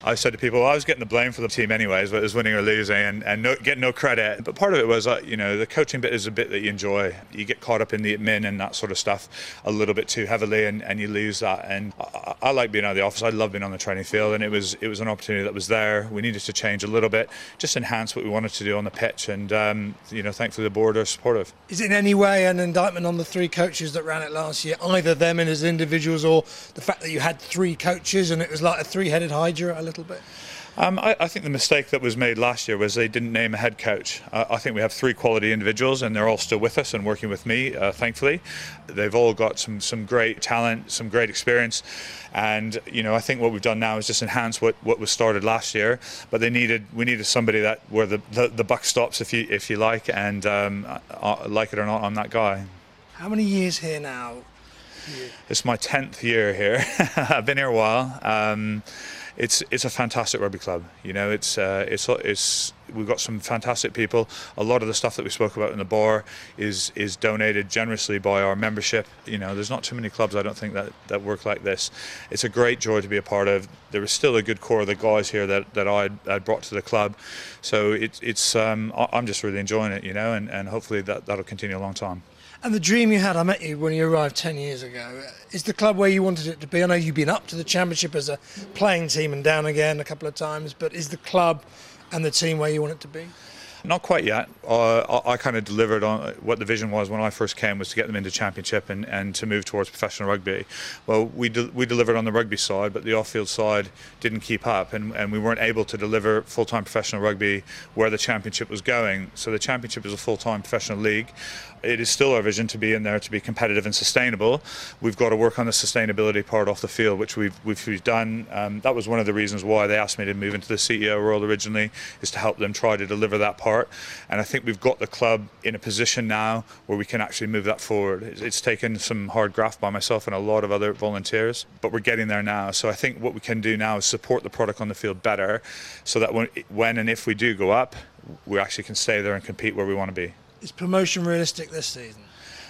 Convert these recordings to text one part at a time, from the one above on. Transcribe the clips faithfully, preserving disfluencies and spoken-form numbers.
I said to people, well, I was getting the blame for the team anyways, but it was winning or losing and, and no, getting no credit. But part of it was, uh, you know, the coaching bit is a bit that you enjoy. You get caught up in the admin and that sort of stuff a little bit too heavily, and, and you lose that. And I, I like being out of the office. I love being on the training field, and it was it was an opportunity that was there. We needed to change a little bit, just enhance what we wanted to do on the pitch. And, um, you know, thankfully the board are supportive. Is it in any way an indictment on the three coaches that ran it last year, either them and as individuals, or the fact that you had three coaches and it was like a three-headed hydra a little bit? Um, I, I think the mistake that was made last year was they didn't name a head coach. Uh, I think we have three quality individuals, and they're all still with us and working with me, uh, thankfully. They've all got some, some great talent, some great experience, and you know I think what we've done now is just enhance what, what was started last year. But they needed we needed somebody that where the, the, the buck stops, if you if you like, and um, uh, like it or not, I'm that guy. How many years here now? It's my tenth year here. I've been here a while. Um, It's it's a fantastic rugby club. You know, it's uh, it's it's we've got some fantastic people. A lot of the stuff that we spoke about in the bar is is donated generously by our membership. You know, there's not too many clubs, I don't think, that, that work like this. It's a great joy to be a part of. There is still a good core of the guys here that that I'd, I'd brought to the club. So it, it's um, I'm just really enjoying it. You know, and, and hopefully that that'll continue a long time. And the dream you had, I met you when you arrived ten years ago, is the club where you wanted it to be? I know you've been up to the Championship as a playing team and down again a couple of times, but is the club and the team where you want it to be? Not quite yet. Uh, I, I kind of delivered on what the vision was when I first came, was to get them into Championship and, and to move towards professional rugby. Well, we de- we delivered on the rugby side, but the off-field side didn't keep up, and, and we weren't able to deliver full-time professional rugby where the Championship was going. So the Championship is a full-time professional league. It is still our vision to be in there, to be competitive and sustainable. We've got to work on the sustainability part off the field, which we've we've, we've done. Um, that was one of the reasons why they asked me to move into the C E O role originally, is to help them try to deliver that part. And I think we've got the club in a position now where we can actually move that forward. It's, it's taken some hard graft by myself and a lot of other volunteers, but we're getting there now. So I think what we can do now is support the product on the field better, so that when, when and if we do go up, we actually can stay there and compete where we want to be. Is promotion realistic this season?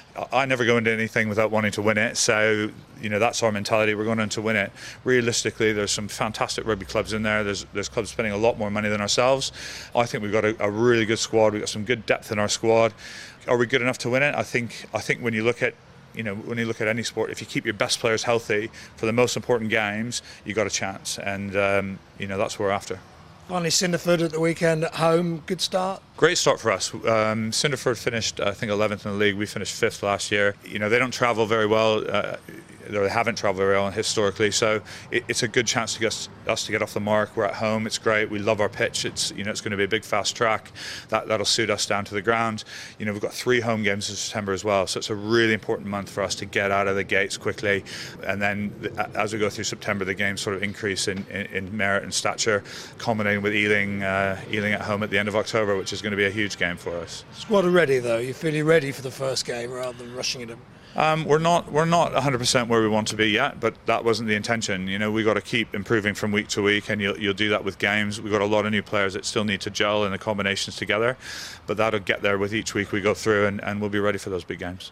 I never go into anything without wanting to win it, so you know that's our mentality. We're going in to win it. Realistically, there's some fantastic rugby clubs in there. There's there's clubs spending a lot more money than ourselves. I think we've got a, a really good squad. We've got some good depth in our squad. Are we good enough to win it? I think I think when you look at you know when you look at any sport, if you keep your best players healthy for the most important games, you got a chance, and um, you know that's what we're after. Finally, Cinderford at the weekend at home. Good start. Great start for us. Um, Cinderford finished, I think, eleventh in the league. We finished fifth last year. You know, they don't travel very well. Uh, they haven't travelled very well historically, so it, it's a good chance to get us to get off the mark. We're at home. It's great. We love our pitch. It's you know it's going to be a big fast track. That that'll suit us down to the ground. You know, we've got three home games in September as well, so it's a really important month for us to get out of the gates quickly, and then as we go through September, the games sort of increase in, in, in merit and stature, culminating with Ealing, uh, Ealing at home at the end of October, which is going to be a huge game for us. Squad are ready though. You're feeling ready for the first game rather than rushing it in. Um, we're not we're not one hundred percent where we want to be yet, but that wasn't the intention. You know, we got to keep improving from week to week, and you'll you'll do that with games. We've got a lot of new players that still need to gel in the combinations together, but that'll get there with each week we go through, and, and we'll be ready for those big games.